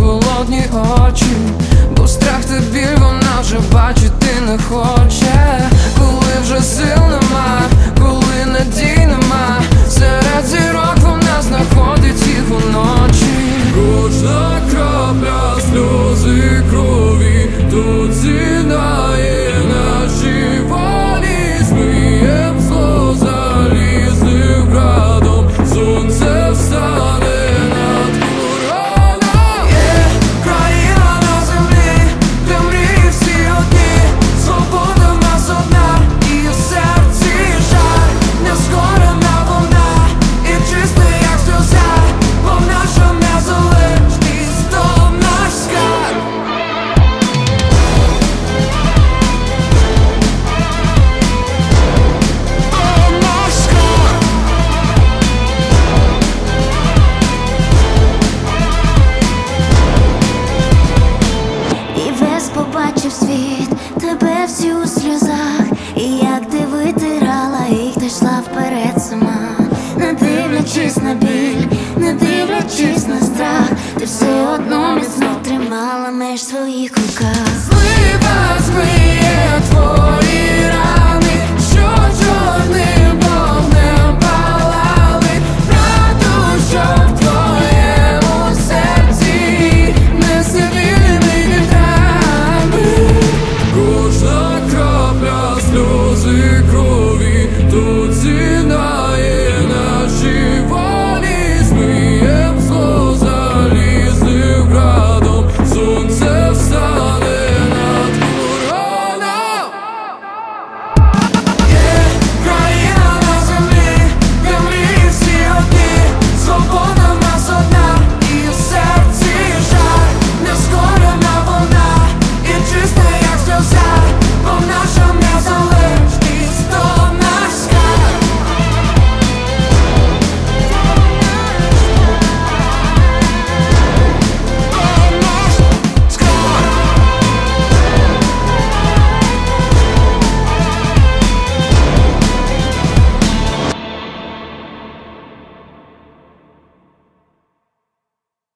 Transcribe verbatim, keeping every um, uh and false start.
холодні очі, бо страх та біль вона вже бачити не хоче. Коли вже сил нема, коли надій нема, серед зірок вона знаходить їх уночі. Кожна крапля сльози крові тут з'єднає наші волі. Змієм зло залізним градом, сонце встане над короном. Є країна на землі, де мрії всі одні, свобода в нас одна, і у серці жар, нескорена вона, і чиста як сльоза, бо наша незалежність то наш скарб. То наш скарб. І весь побачив світ, тебе всі у сльозах, і як ти витирала їх, та йшла вперед сама, не дивлячись на біль, не дивлячись на страх, ти все одно міцно тримала меж в своїх руках. Злива,